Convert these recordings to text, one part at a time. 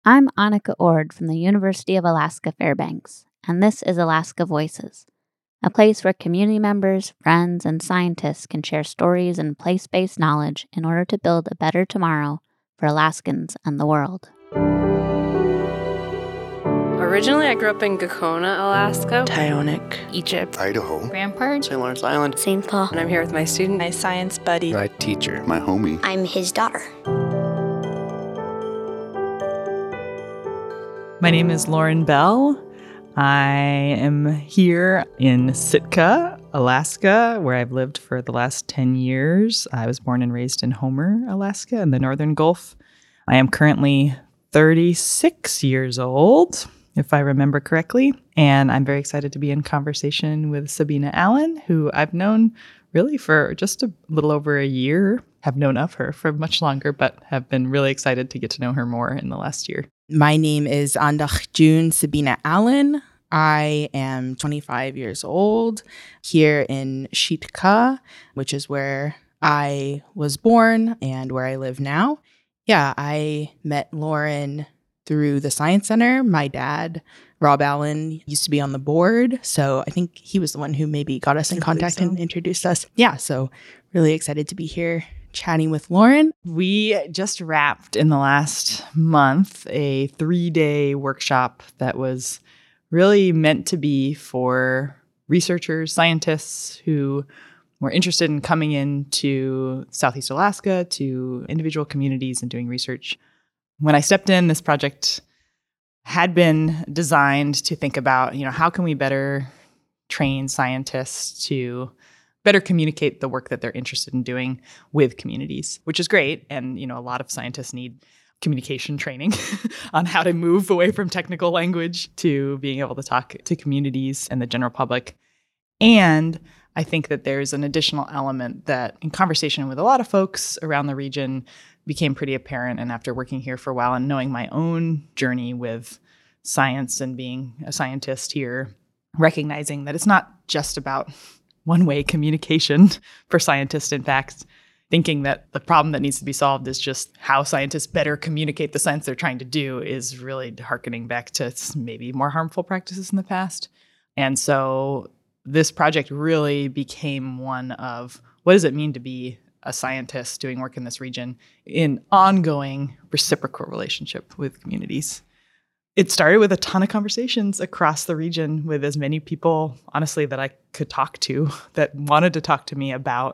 I'm Annika Ord from the University of Alaska Fairbanks, and this is Alaska Voices, a place where community members, friends, and scientists can share stories and place-based knowledge in order to build a better tomorrow for Alaskans and the world. Originally, I grew up in Gakona, Alaska, Tyonek, Egypt, Idaho, Rampart, St. Lawrence Island, St. Paul, and I'm here with my student, my science buddy, my teacher, my homie. I'm his daughter. My name is Lauren Bell. I am here in Sitka, Alaska, where I've lived for the last 10 years. I was born and raised in Homer, Alaska, in the Northern Gulf. I am currently 36 years old, if I remember correctly, and I'm very excited to be in conversation with Sabina Allen, who I've known really for just a little over a year. Have known of her for much longer, but have been really excited to get to know her more in the last year. My name is Andach June Sabina Allen. I am 25 years old here in Sitka, which is where I was born and where I live now. Yeah, I met Lauren through the Science Center. My dad, Rob Allen, used to be on the board, so I think he was the one who maybe got us in contact and introduced us. Yeah, so really excited to be here chatting with Lauren. We just wrapped in the last month a 3-day workshop that was really meant to be for researchers, scientists who were interested in coming into Southeast Alaska to individual communities and doing research. When I stepped in, this project had been designed to think about, how can we better train scientists to better communicate the work that they're interested in doing with communities, which is great. And, a lot of scientists need communication training on how to move away from technical language to being able to talk to communities and the general public. And I think that there's an additional element that in conversation with a lot of folks around the region became pretty apparent. And after working here for a while and knowing my own journey with science and being a scientist here, recognizing that it's not just about one-way communication for scientists. In fact, thinking that the problem that needs to be solved is just how scientists better communicate the science they're trying to do is really harkening back to maybe more harmful practices in the past. And so this project really became one of what does it mean to be a scientist doing work in this region in ongoing reciprocal relationship with communities. It started with a ton of conversations across the region with as many people, honestly, that I could talk to that wanted to talk to me about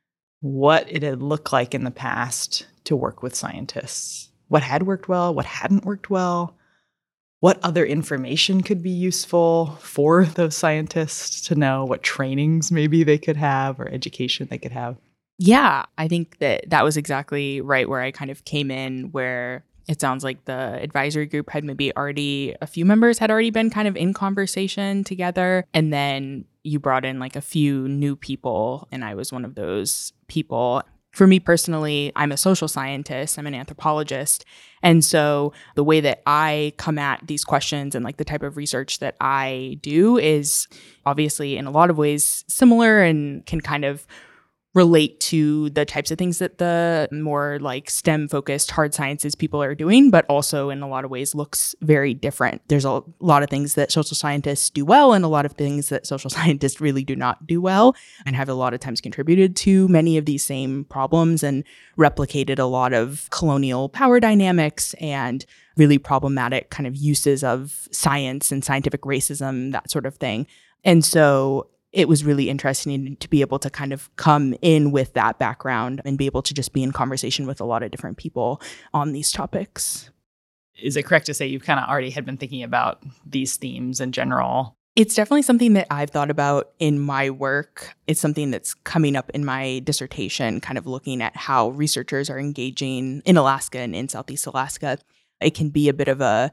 what it had looked like in the past to work with scientists. What had worked well, what hadn't worked well, what other information could be useful for those scientists to know, what trainings maybe they could have or education they could have. Yeah, I think that was exactly right where I kind of came in, where it sounds like the advisory group had maybe already, a few members had already been kind of in conversation together. And then you brought in like a few new people, and I was one of those people. For me personally, I'm a social scientist, I'm an anthropologist. And so the way that I come at these questions and like the type of research that I do is obviously in a lot of ways similar and can kind of relate to the types of things that the more like STEM focused hard sciences people are doing, but also in a lot of ways looks very different. There's a lot of things that social scientists do well and a lot of things that social scientists really do not do well, and have a lot of times contributed to many of these same problems and replicated a lot of colonial power dynamics and really problematic kind of uses of science and scientific racism, that sort of thing. And so it was really interesting to be able to kind of come in with that background and be able to just be in conversation with a lot of different people on these topics. Is it correct to say you kind of already had been thinking about these themes in general? It's definitely something that I've thought about in my work. It's something that's coming up in my dissertation, kind of looking at how researchers are engaging in Alaska and in Southeast Alaska. It can be a bit of a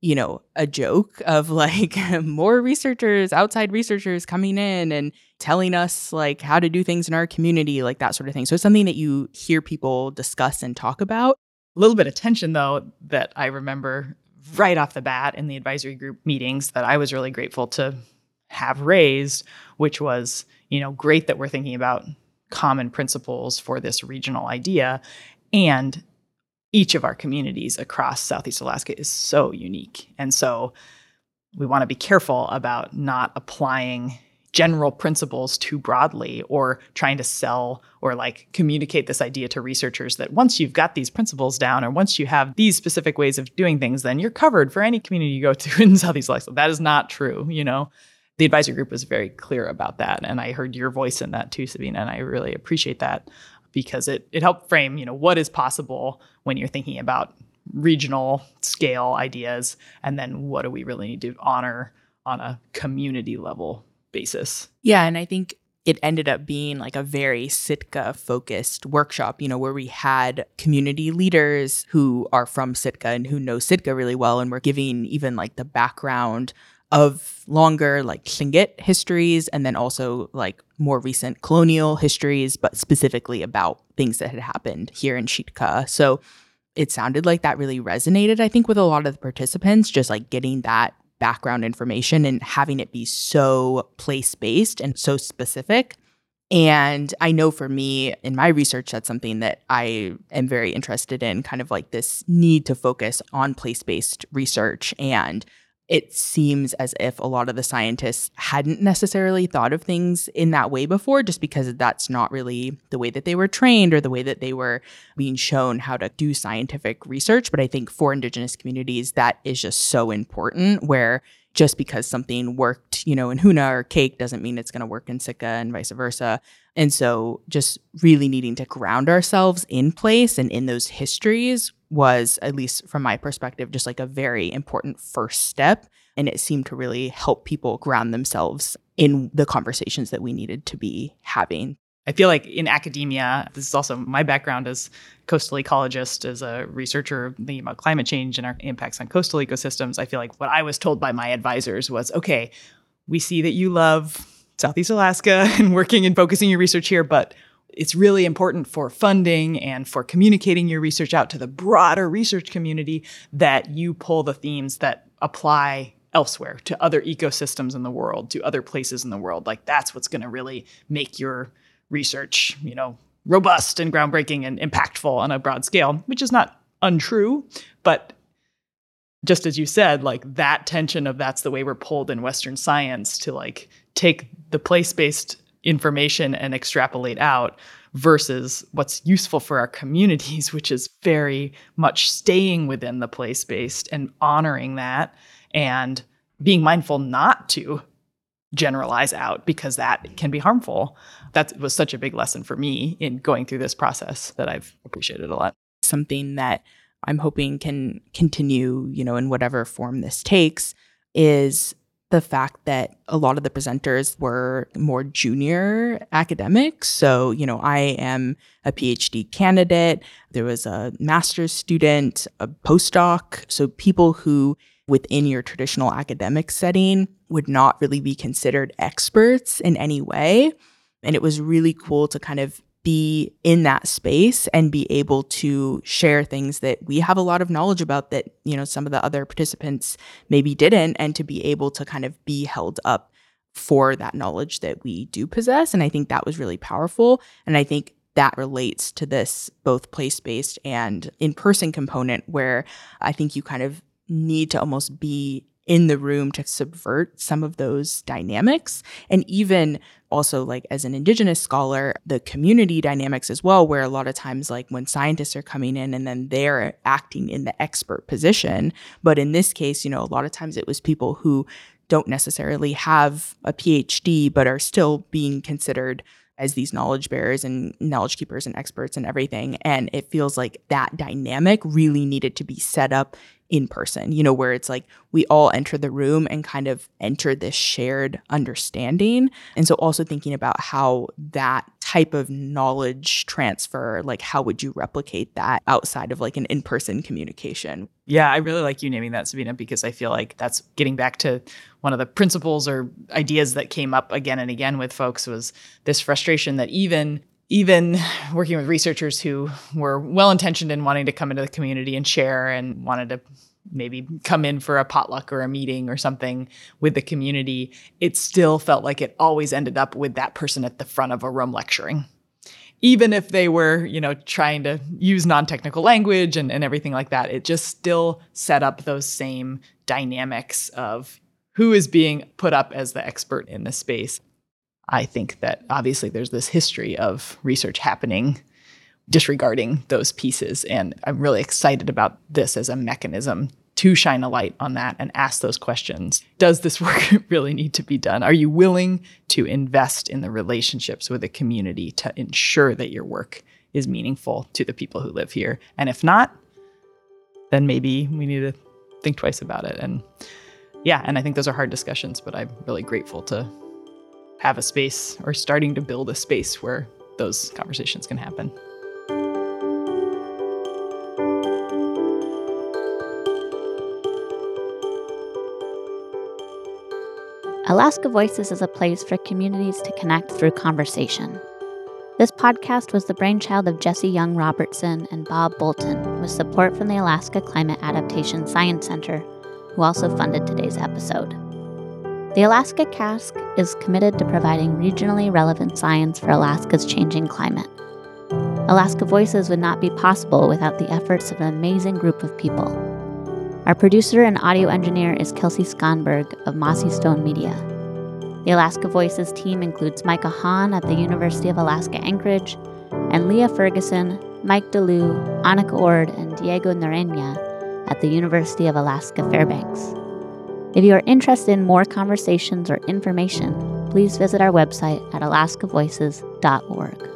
joke of like more researchers, outside researchers coming in and telling us like how to do things in our community, like that sort of thing. So it's something that you hear people discuss and talk about. A little bit of tension, though, that I remember right off the bat in the advisory group meetings that I was really grateful to have raised, which was, great that we're thinking about common principles for this regional idea. And each of our communities across Southeast Alaska is so unique. And so we want to be careful about not applying general principles too broadly or trying to sell or like communicate this idea to researchers that once you've got these principles down or once you have these specific ways of doing things, then you're covered for any community you go to in Southeast Alaska. That is not true, you know. The advisory group was very clear about that. And I heard your voice in that too, Sabina, and I really appreciate that because it helped frame, you know, what is possible when you're thinking about regional scale ideas, and then what do we really need to honor on a community level basis. Yeah, and I think it ended up being like a very Sitka focused workshop, you know, where we had community leaders who are from Sitka and who know Sitka really well, and we're giving even like the background of longer like Tlingit histories and then also like more recent colonial histories, but specifically about things that had happened here in Sitka. So it sounded like that really resonated, I think, with a lot of the participants, just like getting that background information and having it be so place-based and so specific. And I know for me, in my research, that's something that I am very interested in, kind of like this need to focus on place-based research. And it seems as if a lot of the scientists hadn't necessarily thought of things in that way before, just because that's not really the way that they were trained or the way that they were being shown how to do scientific research. But I think for Indigenous communities, that is just so important, where just because something worked, you know, in Hoonah or Cake doesn't mean it's going to work in Sitka and vice versa. And so just really needing to ground ourselves in place and in those histories was, at least from my perspective, just like a very important first step. And it seemed to really help people ground themselves in the conversations that we needed to be having. I feel like in academia, this is also my background as coastal ecologist, as a researcher thinking about climate change and our impacts on coastal ecosystems. I feel like what I was told by my advisors was, okay, we see that you love Southeast Alaska and working and focusing your research here, but it's really important for funding and for communicating your research out to the broader research community that you pull the themes that apply elsewhere to other ecosystems in the world, to other places in the world. Like that's what's going to really make your research, you know, robust and groundbreaking and impactful on a broad scale, which is not untrue. But just as you said, like that tension of that's the way we're pulled in Western science to like take the place-based information and extrapolate out versus what's useful for our communities, which is very much staying within the place-based and honoring that and being mindful not to generalize out because that can be harmful. That was such a big lesson for me in going through this process that I've appreciated a lot. Something that I'm hoping can continue, you know, in whatever form this takes, is the fact that a lot of the presenters were more junior academics. So, you know, I am a PhD candidate. There was a master's student, a postdoc. So people who within your traditional academic setting would not really be considered experts in any way. And it was really cool to kind of be in that space and be able to share things that we have a lot of knowledge about that, you know, some of the other participants maybe didn't, and to be able to kind of be held up for that knowledge that we do possess. And I think that was really powerful. And I think that relates to this both place-based and in-person component, where I think you kind of need to almost be in the room to subvert some of those dynamics. And even also, like as an Indigenous scholar, the community dynamics as well, where a lot of times like when scientists are coming in and then they're acting in the expert position. But in this case, you know, a lot of times it was people who don't necessarily have a PhD, but are still being considered as these knowledge bearers and knowledge keepers and experts and everything. And it feels like that dynamic really needed to be set up in person, you know, where it's like we all enter the room and kind of enter this shared understanding. And so also thinking about how that type of knowledge transfer, like how would you replicate that outside of like an in-person communication? Yeah, I really like you naming that, Sabina, because I feel like that's getting back to one of the principles or ideas that came up again and again with folks, was this frustration that even working with researchers who were well-intentioned in wanting to come into the community and share and wanted to maybe come in for a potluck or a meeting or something with the community, it still felt like it always ended up with that person at the front of a room lecturing. even if they were, trying to use non-technical language and everything like that, it just still set up those same dynamics of who is being put up as the expert in this space. I think that obviously there's this history of research happening disregarding those pieces. And I'm really excited about this as a mechanism to shine a light on that and ask those questions. Does this work really need to be done? Are you willing to invest in the relationships with the community to ensure that your work is meaningful to the people who live here? And if not, then maybe we need to think twice about it. And I think those are hard discussions, but I'm really grateful to have a space or starting to build a space where those conversations can happen. Alaska Voices is a place for communities to connect through conversation. This podcast was the brainchild of Jesse Young Robertson and Bob Bolton, with support from the Alaska Climate Adaptation Science Center, who also funded today's episode. The Alaska Cask is committed to providing regionally relevant science for Alaska's changing climate. Alaska Voices would not be possible without the efforts of an amazing group of people. Our producer and audio engineer is Kelsey Skonberg of Mossy Stone Media. The Alaska Voices team includes Micah Hahn at the University of Alaska Anchorage, and Leah Ferguson, Mike DeLue, Annika Ord, and Diego Narenya at the University of Alaska Fairbanks. If you are interested in more conversations or information, please visit our website at alaskavoices.org.